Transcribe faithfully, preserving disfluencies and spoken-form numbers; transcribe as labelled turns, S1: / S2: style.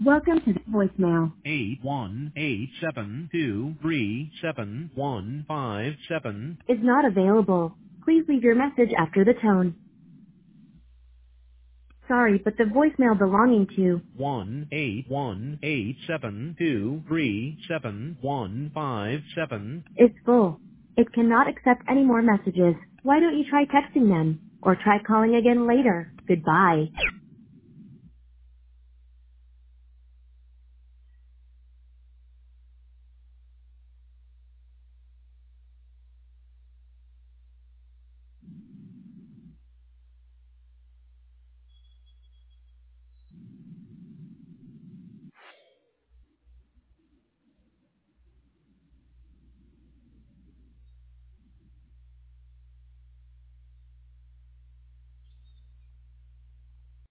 S1: Welcome to the voicemail.
S2: eight one eight seven two three seven one five seven
S1: Is not available. Please leave your message after the tone. Sorry, but the voicemail belonging to
S2: one eight one eight seven two three seven one five seven
S1: is full. It cannot accept any more messages. Why don't you try texting them? Or try calling again later. Goodbye.